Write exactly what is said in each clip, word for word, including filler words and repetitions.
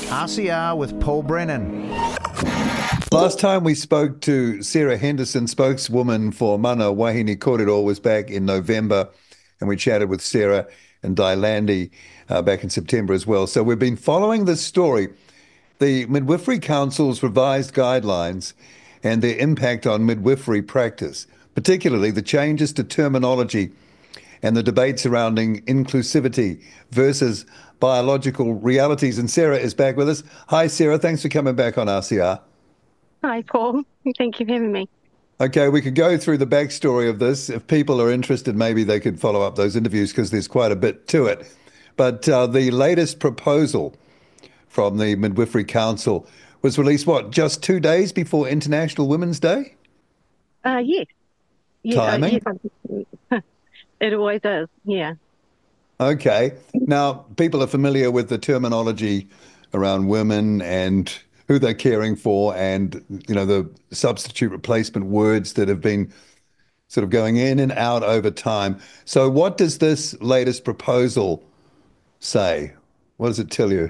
R C R with Paul Brennan. Last time we spoke to Sarah Henderson, spokeswoman for Mana Wahine Kōrero, was back in November, and we chatted with Sarah and Di Landy uh, back in September as well. So we've been following this story, the Midwifery Council's revised guidelines and their impact on midwifery practice, particularly the changes to terminology and the debate surrounding inclusivity versus biological realities. And Sarah is back with us. Hi, Sarah. Thanks for coming back on R C R. Hi, Paul. Thank you for having me. Okay, we could go through the backstory of this. If people are interested, maybe they could follow up those interviews because there's quite a bit to it. But uh, the latest proposal from the Midwifery Council was released, what, just two days before International Women's Day? Uh, yes. Yeah, uh, Timing? yes, it always is, yeah. Okay. Now, people are familiar with the terminology around women and who they're caring for and, you know, the substitute replacement words that have been sort of going in and out over time. So what does this latest proposal say? What does it tell you?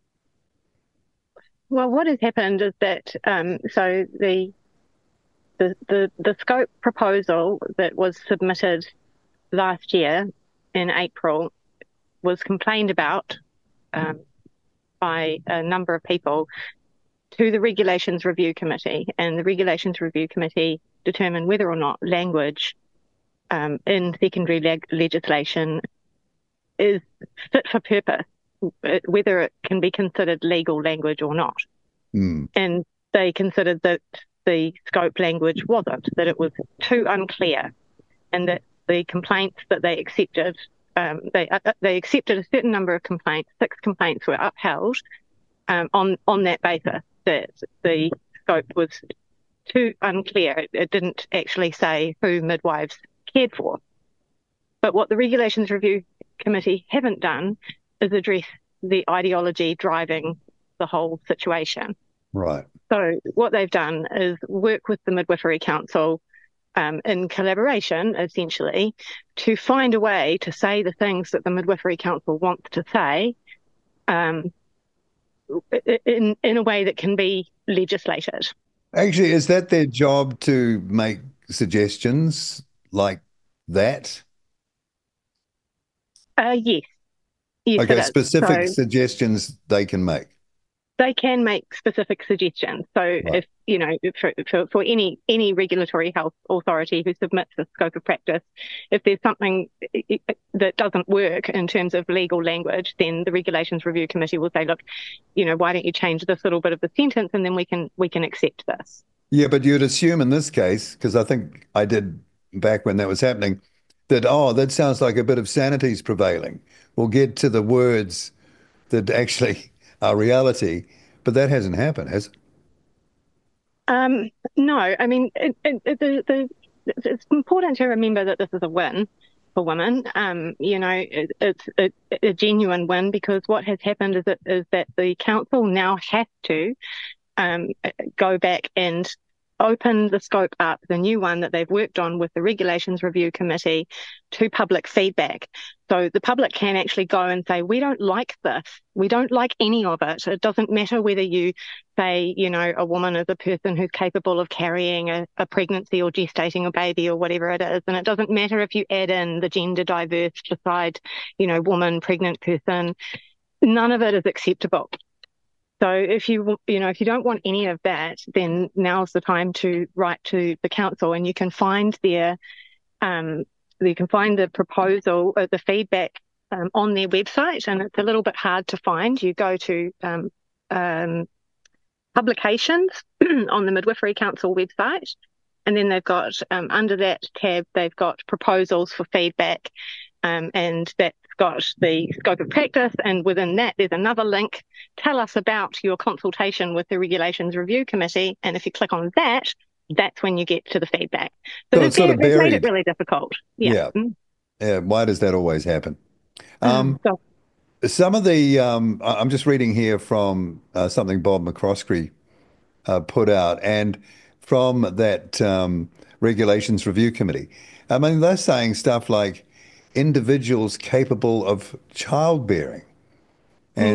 Well, what has happened is that, um, so the, the, the, the scope proposal that was submitted last year in April was complained about um, by a number of people to the Regulations Review Committee, and the Regulations Review Committee determined whether or not language um, in secondary leg- legislation is fit for purpose, whether it can be considered legal language or not. Mm. And they considered that the scope language wasn't, that it was too unclear, and that the complaints that they accepted, um, they uh, they accepted a certain number of complaints. Six complaints were upheld um, on on that basis, that the scope was too unclear. It, it didn't actually say who midwives cared for. But what the Regulations Review Committee haven't done is address the ideology driving the whole situation. Right. So what they've done is work with the Midwifery Council um, in collaboration, essentially, to find a way to say the things that the Midwifery Council wants to say um, in, in a way that can be legislated. Actually, is that their job to make suggestions like that? Uh, yes. Yes, Okay, it is. specific So suggestions they can make. they can make specific suggestions. So Right. if, you know, for, for, for any, any regulatory health authority who submits a scope of practice, if there's something that doesn't work in terms of legal language, then the Regulations Review Committee will say, look, you know, why don't you change this little bit of the sentence, and then we can we can accept this. Yeah, but you'd assume in this case, because I think I did back when that was happening, that, oh, that sounds like a bit of sanity's prevailing. We'll get to the words that actually are reality, but that hasn't happened, has it? Um, no, I mean, it, it, it, the, the, it's important to remember that this is a win for women. Um, you know, it, it's a, a genuine win, because what has happened is that, is that the council now has to um, go back and open the scope up, the new one that they've worked on with the Regulations Review Committee, to public feedback. So the public can actually go and say, we don't like this. We don't like any of it. It doesn't matter whether you say, you know, a woman is a person who's capable of carrying a, a pregnancy or gestating a baby or whatever it is. And it doesn't matter if you add in the gender diverse beside, you know, woman, pregnant person. None of it is acceptable. So if you, you know, if you don't want any of that, then now's the time to write to the council, and you can find their, um, you can find the proposal, uh, the feedback um, on their website, and it's a little bit hard to find. You go to um, um, publications on the Midwifery Council website, and then they've got um, under that tab, they've got proposals for feedback, um, and that's got the scope of practice, and within that there's another link. Tell us about your consultation with the Regulations Review Committee, and if you click on that, that's when you get to the feedback. So, So they've, it's sort of they've made it buried. really difficult. Yeah. Yeah. Mm. Yeah. Why does that always happen? Um, Um, so, some of the, um, I- I'm just reading here from uh, something Bob McCroskey uh, put out, and from that um, Regulations Review Committee. I mean, they're saying stuff like individuals capable of childbearing. mm, And yeah.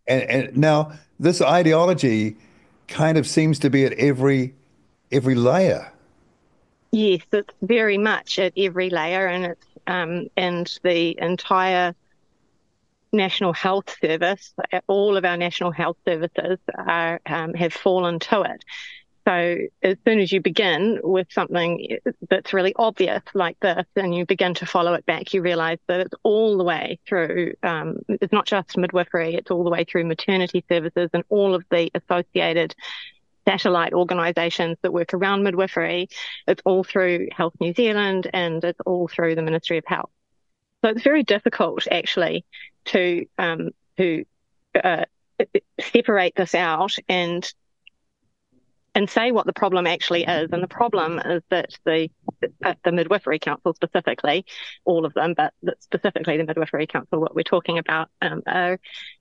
And, and now this ideology kind of seems to be at every every layer. Yes, it's very much at every layer, and it's um, and the entire National Health Service, all of our national health services are um, have fallen to it. So as soon as you begin with something that's really obvious like this, and you begin to follow it back, you realise that it's all the way through. Um, it's not just midwifery; it's all the way through maternity services and all of the associated satellite organisations that work around midwifery. It's all through Health New Zealand, and it's all through the Ministry of Health. So it's very difficult actually to um, to uh, separate this out and and say what the problem actually is. And the problem is that the uh, the Midwifery Council specifically, all of them, but specifically the Midwifery Council, what we're talking about, um, are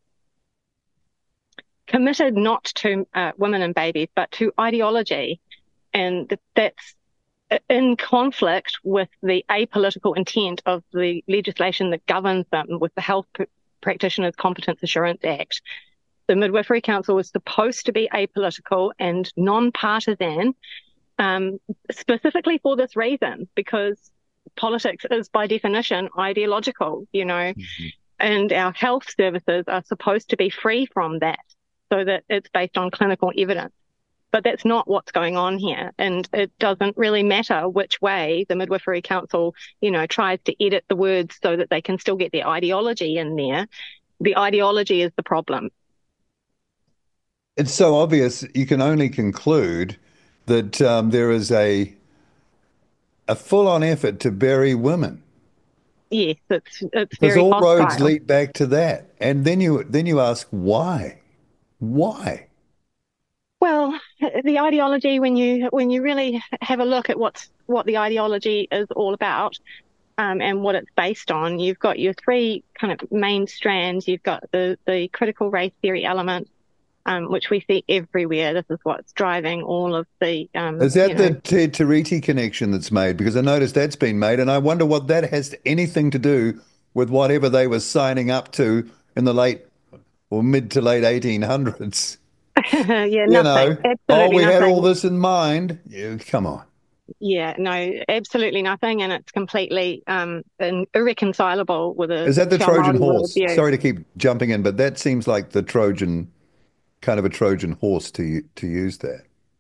committed not to uh, women and babies, but to ideology. And that's in conflict with the apolitical intent of the legislation that governs them, with the Health Practitioners Competence Assurance Act. The Midwifery Council was supposed to be apolitical and non-partisan, um, specifically for this reason, because politics is by definition ideological, you know, mm-hmm. and our health services are supposed to be free from that, so that it's based on clinical evidence. But that's not what's going on here. And it doesn't really matter which way the Midwifery Council, you know, tries to edit the words so that they can still get their ideology in there. The ideology is the problem. It's so obvious, you can only conclude that um, there is a a full-on effort to bury women. Yes, it's it's because very all hostile. roads lead back to that. And then you then you ask why? Why? Well, the ideology, when you when you really have a look at what's what the ideology is all about, um, and what it's based on, you've got your three kind of main strands. You've got the the critical race theory element, um, which we see everywhere. This is what's driving all of the. Um, Is that you the know, Ted Tariti connection that's made? Because I noticed that's been made, and I wonder what that has anything to do with whatever they were signing up to in the late or mid to late eighteen hundreds. yeah, You nothing. know, oh, Absolutely we had all nothing. this in mind. Yeah, come on. Yeah, no, absolutely nothing, and it's completely um, irreconcilable with a Is that the Te Ao Trojan Māori horse? worldview. Sorry to keep jumping in, but that seems like the Trojan kind of a Trojan horse to to use that.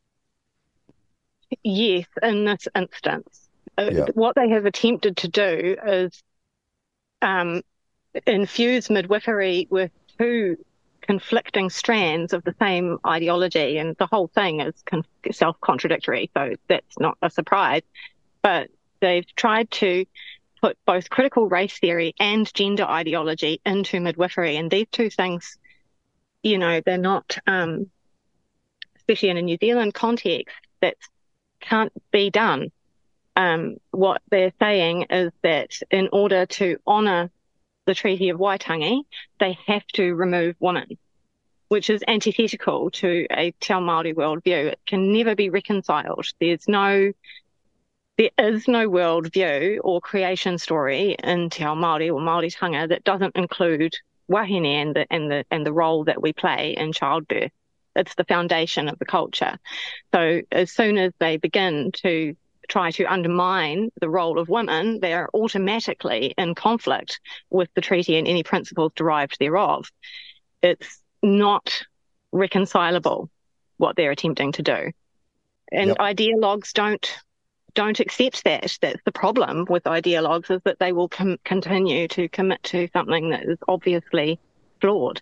Yes, in this instance, uh, Yeah. what they have attempted to do is um, infuse midwifery with two conflicting strands of the same ideology, and the whole thing is con- self-contradictory, so that's not a surprise. But they've tried to put both critical race theory and gender ideology into midwifery, and these two things, you know, they're not, um, especially in a New Zealand context, that can't be done. Um, what they're saying is that in order to honour the Treaty of Waitangi, they have to remove women, which is antithetical to a Te Ao Māori worldview. It can never be reconciled. There's no, there is no worldview or creation story in Te Ao Māori or Māoritanga that doesn't include wahine and the, and the, and the role that we play in childbirth. It's the foundation of the culture. So as soon as they begin to try to undermine the role of women, they are automatically in conflict with the treaty and any principles derived thereof. It's not reconcilable what they're attempting to do. And Yep. ideologues don't don't accept that. That's the problem with ideologues, is that they will com- continue to commit to something that is obviously flawed.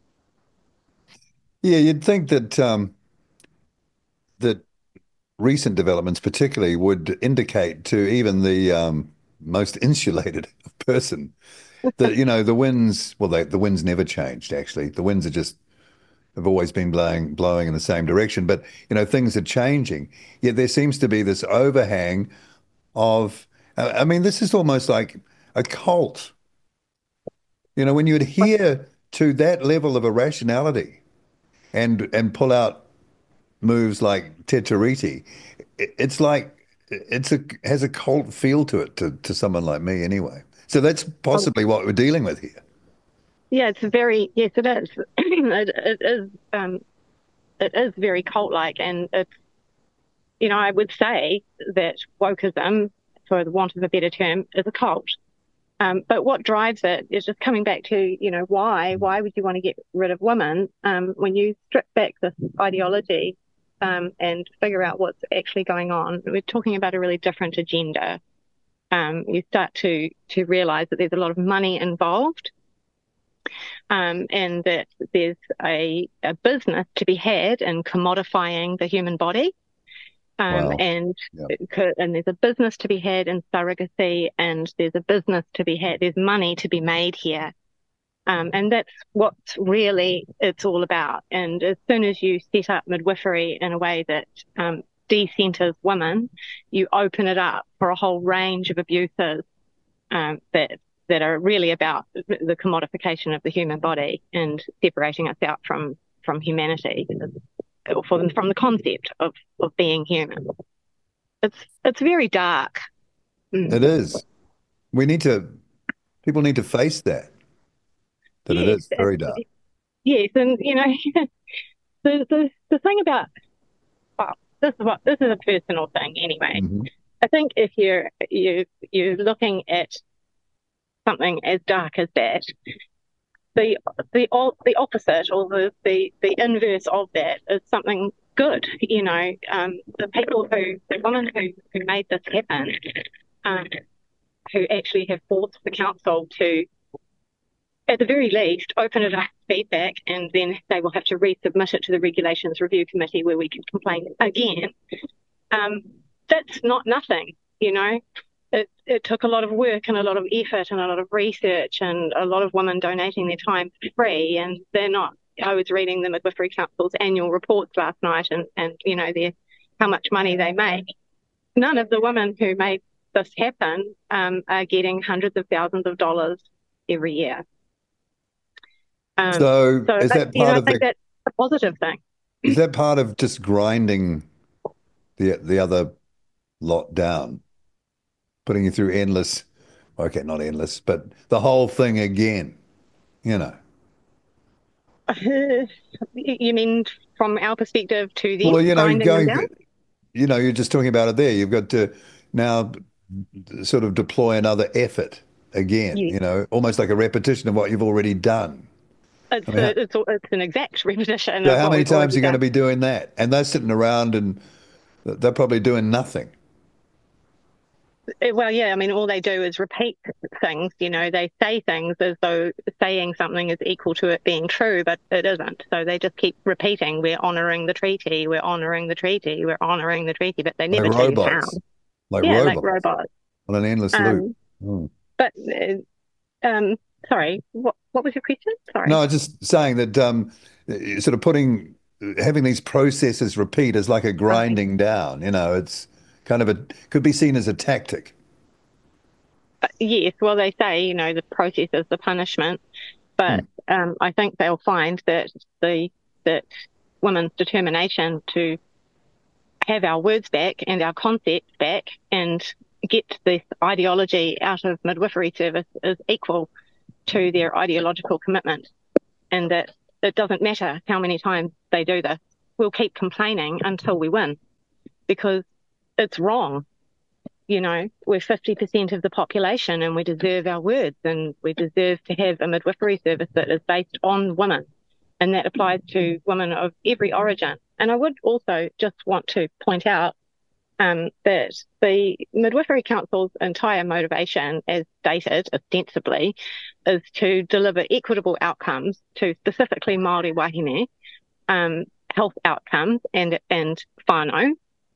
Yeah, you'd think that um, that recent developments, particularly, would indicate to even the um, most insulated person that you know the winds. Well, they, the winds never changed. Actually, the winds are just have always been blowing blowing in the same direction. But you know things are changing. Yet there seems to be this overhang of. Uh, I mean, this is almost like a cult. You know, when you adhere to that level of irrationality and and pull out moves like Te Tiriti, it's like it's a has a cult feel to it to to someone like me anyway. So that's possibly what we're dealing with here. Yeah, it's very, yes, it is. It, it is, um, it is very cult-like, and it's, you know, I would say that wokeism, for the want of a better term, is a cult. Um, but what drives it is just coming back to, you know, why? Why would you want to get rid of women? Um, when you strip back this ideology um, and figure out what's actually going on, we're talking about a really different agenda. Um, you start to to realize that there's a lot of money involved, um, and that there's a, a business to be had in commodifying the human body. Um, Wow. and Yeah. and there's a business to be had in surrogacy, and there's a business to be had. There's money to be made here, um, and that's what really it's all about. And as soon as you set up midwifery in a way that um, decenters women, you open it up for a whole range of abuses um, that that are really about the commodification of the human body and separating us out from from humanity, or from from the concept of of being human. It's it's very dark. It Mm. is. We need to, people need to face that, that it Yes, is and, very dark. yes, and you know the the the thing about, well, this is what this is a personal thing anyway. Hmm. I think if you're you you're looking at something as dark as that, the the the opposite, or the the the inverse of that, is something good. You know, um, the people who the women who who made this happen, um, who actually have forced the council to, at the very least, open it up to feedback, and then they will have to resubmit it to the Regulations Review Committee where we can complain again. Um, that's not nothing, you know. It, it took a lot of work and a lot of effort and a lot of research and a lot of women donating their time for free, and they're not. I was reading the Midwifery Council's annual reports last night, and, and you know, their how much money they make. None of the women who made this happen um, are getting hundreds of thousands of dollars every year. Um, So so, is I, that you know, part I of think the, that's a positive thing. is that part of just grinding the the other lot down, putting you through endless, okay, not endless, but the whole thing again, you know? You mean from our perspective to them, Well, you know, grinding them going, down? you know, you're just talking about it there. You've got to now sort of deploy another effort again, Yes. you know, almost like a repetition of what you've already done. I It's mean, how, a, it's it's an exact repetition so of how what many we've times are already you going to done. be doing that? And they're sitting around and they're probably doing nothing. Uh, Well, yeah, I mean, all they do is repeat things. You know, they say things as though saying something is equal to it being true, but it isn't. So they just keep repeating, "We're honouring the treaty. We're honouring the treaty. We're honouring the treaty," but they Like never tell you how. robots, like Yeah, like robots robots. on an endless loop. Um, Mm. but uh, um, sorry, what what was your question? No, Sorry. I'm just saying that um, sort of putting, having these processes repeat is like a Right. grinding down, you know, it's kind of a, could be seen as a tactic. Yes, well, they say, you know, the process is the punishment, but Hmm. um, I think they'll find that the that women's determination to have our words back and our concepts back and get this ideology out of midwifery service is equal to their ideological commitment, and that it doesn't matter how many times they do this. We'll keep complaining until we win, because it's wrong. You know, we're fifty percent of the population, and we deserve our words, and we deserve to have a midwifery service that is based on women. And that applies to women of every origin. And I would also just want to point out um, that the Midwifery Council's entire motivation, as stated ostensibly, is to deliver equitable outcomes to specifically Māori wahine, um, health outcomes and, and whānau.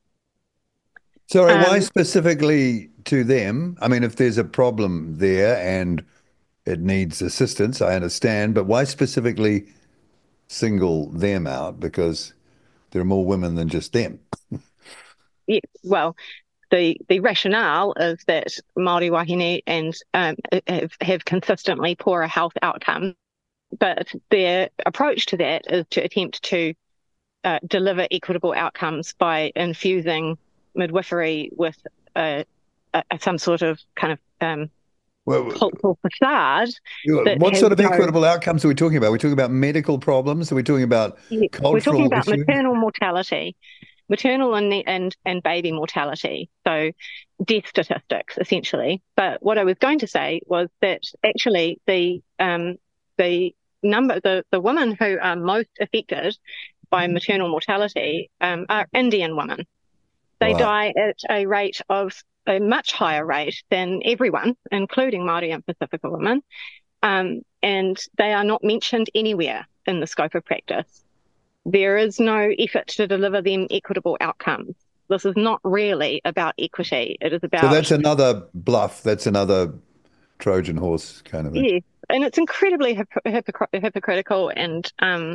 Sorry, why Um, specifically to them? I mean, if there's a problem there and it needs assistance, I understand, but why specifically single them out? Because there are more women than just them. yeah, well, the the rationale is that Māori wahine and um, have, have consistently poorer health outcomes, but their approach to that is to attempt to uh, deliver equitable outcomes by infusing midwifery with uh, a, some sort of kind of um, Well, cultural facade that what has sort of no. equitable outcomes are we talking about? Are we talking about medical problems? Are we talking about Yeah, we're talking cultural about issues? maternal mortality, maternal and and and baby mortality. So death statistics essentially. But what I was going to say was that actually the um the number the the women who are most affected by maternal mortality um, are Indian women. They Right. die at a rate of a much higher rate than everyone, including Māori and Pacifica women. Um, and they are not mentioned anywhere in the scope of practice. There is no effort to deliver them equitable outcomes. This is not really about equity. It is So that's about, another bluff. That's another Trojan horse kind of thing. yes, and it's incredibly hip- hypocr- hypocritical. And um,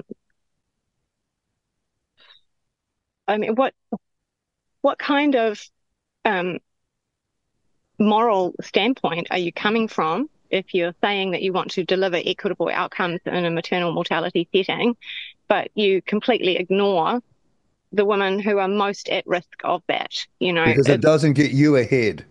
I mean, what what kind of um, moral standpoint are you coming from if you're saying that you want to deliver equitable outcomes in a maternal mortality setting, but you completely ignore the women who are most at risk of that? You know, Because it it's doesn't get you ahead.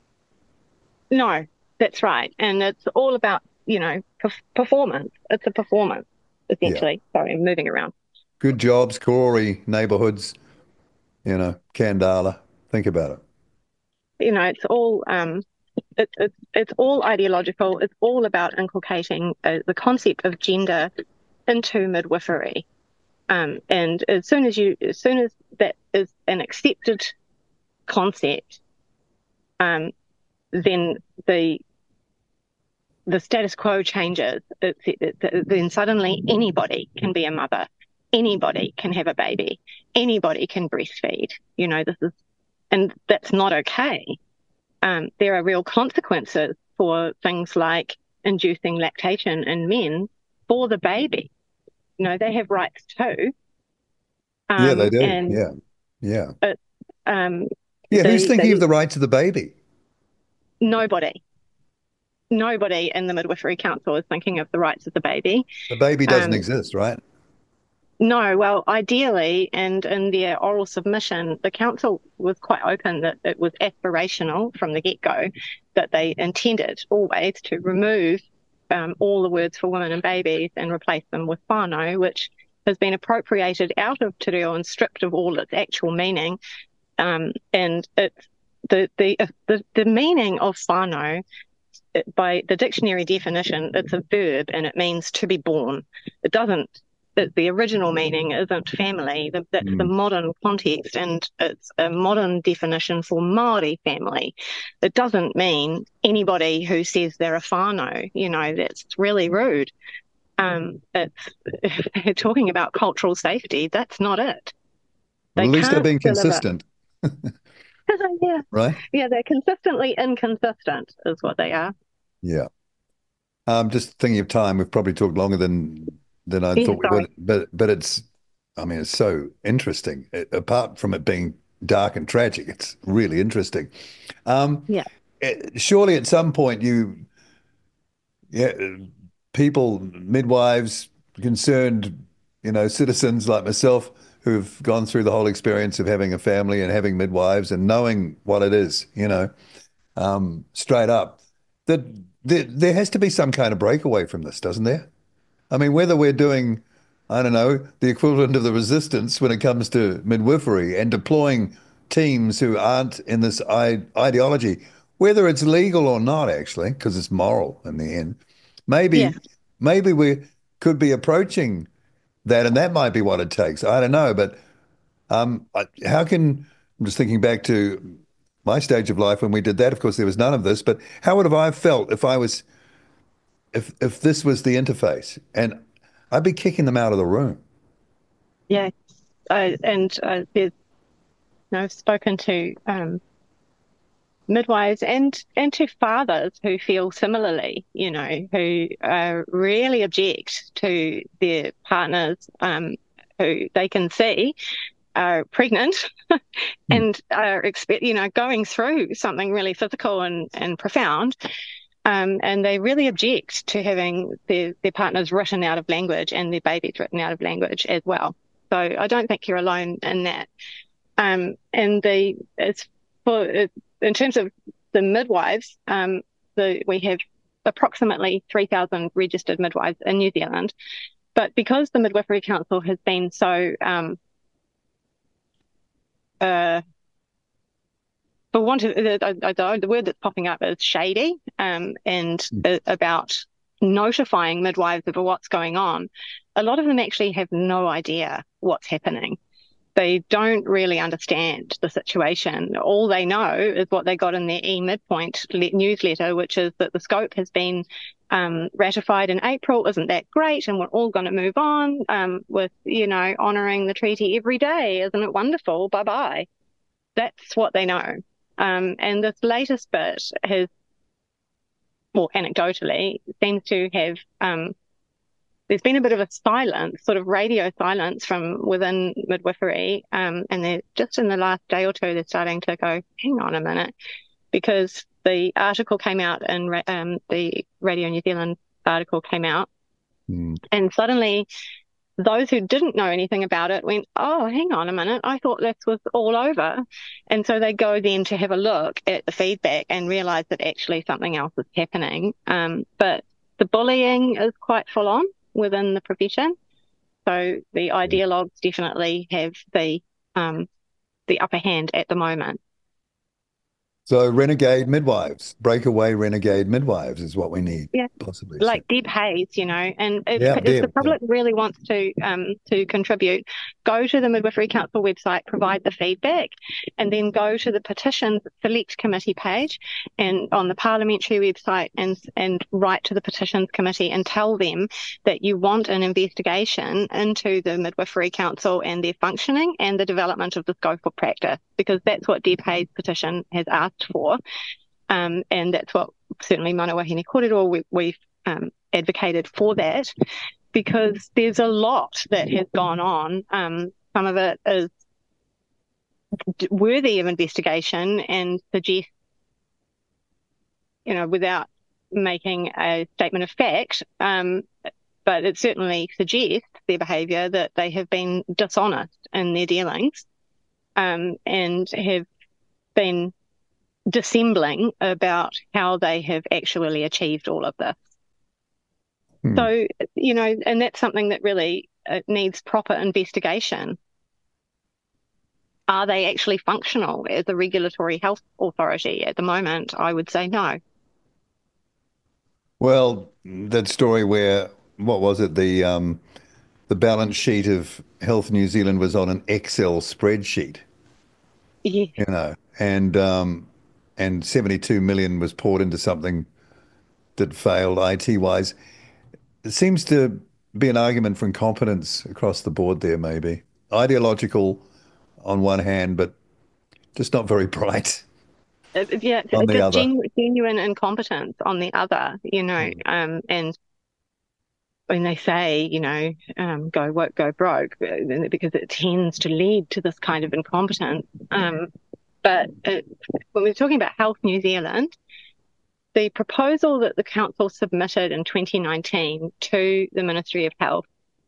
no, that's right. And it's all about, you know, perf- performance. It's a performance, Yeah. essentially. Sorry, I'm moving around. Good jobs, Karori neighborhoods, you know, Kandala. Think about it. You know, it's all um, it, it, it's all ideological. It's all about inculcating uh, the concept of gender into midwifery. Um, and as soon as you, as soon as that is an accepted concept, um, then the the status quo changes. It's, it, then suddenly anybody can be a mother, anybody can have a baby, anybody can breastfeed. You know, this is, and that's not okay. Um, there are real consequences for things like inducing lactation in men for the baby. You know, they have rights too. Yeah, they Um, do. and Yeah. Yeah. it, um, Yeah. Who's the thinking of the the rights of the baby? nobody, nobody in the midwifery council is thinking of the rights of the baby. The baby doesn't Um, exist, right? no, well, ideally, and in their oral submission, the council was quite open that it was aspirational from the get-go, that they intended always to remove um, all the words for women and babies and replace them with whānau, which has been appropriated out of te reo and stripped of all its actual meaning. Um, and it's the, the, the, the meaning of whānau, by the dictionary definition, it's a verb and it means to be born. It doesn't, it, the original meaning isn't family. The, that's the Mm. modern context, and it's a modern definition for Māori family. It doesn't mean anybody who says they're a whānau. You know, that's really rude. Um, it's, if they're talking about cultural safety, that's not it. Well, They at least they're can't being deliver. consistent, Yeah, right? yeah, they're consistently inconsistent, is what they are. Yeah. Um, just thinking of time, we've probably talked longer than than I Yeah, thought we sorry. would, but but it's, I mean, it's so interesting. It, apart from it being dark and tragic, it's really interesting. Um, Yeah. eh, Surely at some point you, yeah, people, midwives, concerned, you know, citizens like myself who've gone through the whole experience of having a family and having midwives and knowing what it is, you know, um, straight up, that there, there has to be some kind of breakaway from this, doesn't there? I mean, whether we're doing, I don't know, the equivalent of the resistance when it comes to midwifery and deploying teams who aren't in this I ideology, whether it's legal or not, actually, because it's moral in the end, Yeah. maybe, maybe we could be approaching that, and that might be what it takes. I don't know, but um, I- how can, I'm just thinking back to my stage of life when we did that. Of course, there was none of this, but how would have I felt if I was if if this was the interface? And I'd be kicking them out of the room. Yeah. Uh, and uh, there's, you know, I've spoken to um, midwives and and to fathers who feel similarly, you know, who uh, really object to their partners um, who they can see are pregnant Hmm. and are expect, you know, going through something really physical and, and profound. Um, and they really object to having their, their partners written out of language and their babies written out of language as well. So I don't think you're alone in that. Um, and the it's for in terms of the midwives, um, the we have approximately three thousand registered midwives in New Zealand, but because the Midwifery Council has been so, um, uh, for want of the, the, the word that's popping up is shady, um, and mm. about notifying midwives of what's going on, a lot of them actually have no idea what's happening. They don't really understand the situation. All they know is what they got in their e-midpoint newsletter, which is that the scope has been um, ratified in April. Isn't that great? And we're all going to move on um, with, you know, honouring the treaty every day. Isn't it wonderful? Bye-bye. That's what they know. Um, and this latest bit has, well, anecdotally, seems to have um, there's been a bit of a silence, sort of radio silence from within midwifery, um, and they're just in the last day or two, they're starting to go, hang on a minute, because the article came out and um, the Radio New Zealand article came out, mm. and suddenly those who didn't know anything about it went, oh, hang on a minute, I thought this was all over. And so they go then to have a look at the feedback and realise that actually something else is happening. Um, but the bullying is quite full on within the profession. So the ideologues definitely have the um, the upper hand at the moment. So renegade midwives, breakaway renegade midwives is what we need, yeah. possibly. Like Deb Hayes, you know, and if, yeah, if Deb, the public yeah. really wants to um, to contribute, go to the Midwifery Council website, provide the feedback, and then go to the petitions select committee page and on the parliamentary website and and write to the petitions committee and tell them that you want an investigation into the Midwifery Council and their functioning and the development of the scope of practice, because that's what Deb Hayes' petition has asked for, um, and that's what certainly Mana Wahine Kōrero we, we've um, advocated for that, because there's a lot that has gone on. Um, some of it is worthy of investigation and suggests, you know, without making a statement of fact, um, but it certainly suggests their behaviour that they have been dishonest in their dealings, um, and have been dissembling about how they have actually achieved all of this. Hmm. So, you know, and that's something that really uh, needs proper investigation. Are they actually functional as a regulatory health authority at the moment? I would say no. Well, that story where, what was it, the um, the balance sheet of Health New Zealand was on an Excel spreadsheet. Yeah. You know, and um, and seventy-two million was poured into something that failed I T-wise. It seems to be an argument for incompetence across the board there, maybe. Ideological on one hand, but just not very bright. Uh, yeah, on the just other. Genu- genuine incompetence on the other, you know, mm. um, and when they say, you know, um, go woke, go broke, because it tends to lead to this kind of incompetence. Um, but it, when we're talking about Health New Zealand, the proposal that the council submitted in twenty nineteen to the Ministry of Health,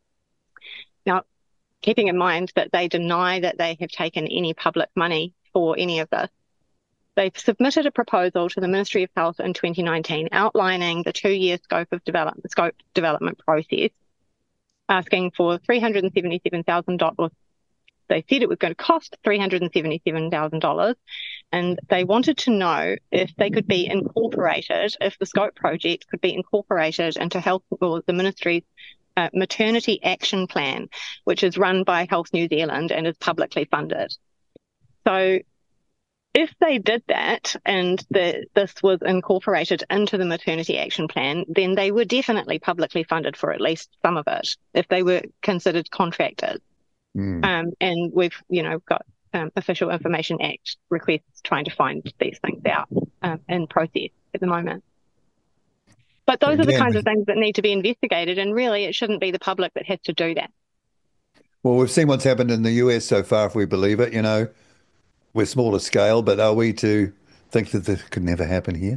now, keeping in mind that they deny that they have taken any public money for any of this, they've submitted a proposal to the Ministry of Health in twenty nineteen outlining the two-year scope of development, scope development process, asking for three hundred seventy-seven thousand dollars. They said it was going to cost three hundred seventy-seven thousand dollars, and they wanted to know if they could be incorporated, if the scope project could be incorporated into health or the ministry's uh, maternity action plan, which is run by Health New Zealand and is publicly funded. So if they did that and the, this was incorporated into the maternity action plan, then they were definitely publicly funded for at least some of it, if they were considered contractors. Mm. Um, and we've, you know, got um, Official Information Act requests trying to find these things out um, in process at the moment. But those Again, are the kinds of things that need to be investigated, and really it shouldn't be the public that has to do that. Well, we've seen what's happened in the U S so far, if we believe it, you know. We're smaller scale, but are we to think that this could never happen here?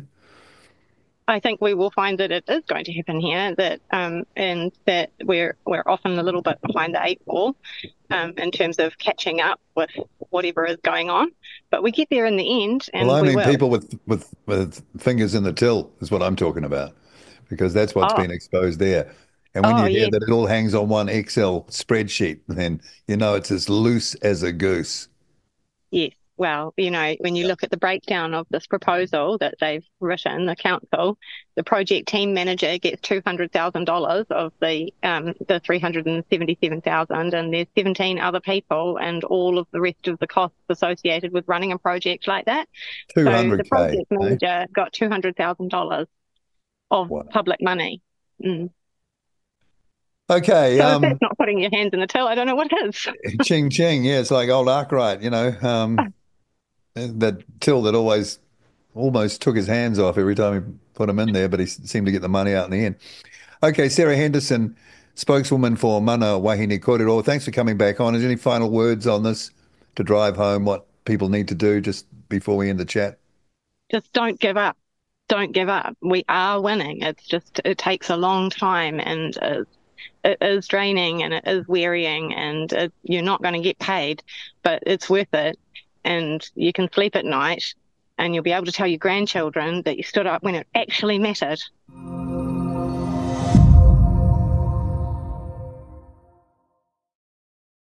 I think we will find that it is going to happen here, that um, and that we're we're often a little bit behind the eight ball um, in terms of catching up with whatever is going on. But but we get there in the end, and Well, I we mean will. people with, with, with fingers in the till is what I'm talking about, because that's what's Oh, been exposed there. And when oh you hear yes, that it all hangs on one Excel spreadsheet, then you know it's as loose as a goose. yes. Well, you know, when you Yeah. look at the breakdown of this proposal that they've written, the council, the project team manager gets two hundred thousand dollars of the um, the three hundred seventy-seven thousand, and there's seventeen other people, and all of the rest of the costs associated with running a project like that. So the two hundred K, project eh? manager got two hundred thousand dollars of Wow. public money. Mm. Okay, So if that's um, not putting your hands in the till, I don't know what is. ching ching. Yeah, it's like old Arkwright, you know, um, that till that always almost took his hands off every time he put them in there, but he s- seemed to get the money out in the end. Okay, Sarah Henderson, spokeswoman for Mana Wahine Kōrero. Thanks for coming back on. Is there any final words on this to drive home what people need to do just before we end the chat? Just don't give up. Don't give up. We are winning. It's just, it takes a long time, and uh, it is draining, and it is wearying, and it, you're not going to get paid, but it's worth it. And you can sleep at night, and you'll be able to tell your grandchildren that you stood up when it actually mattered.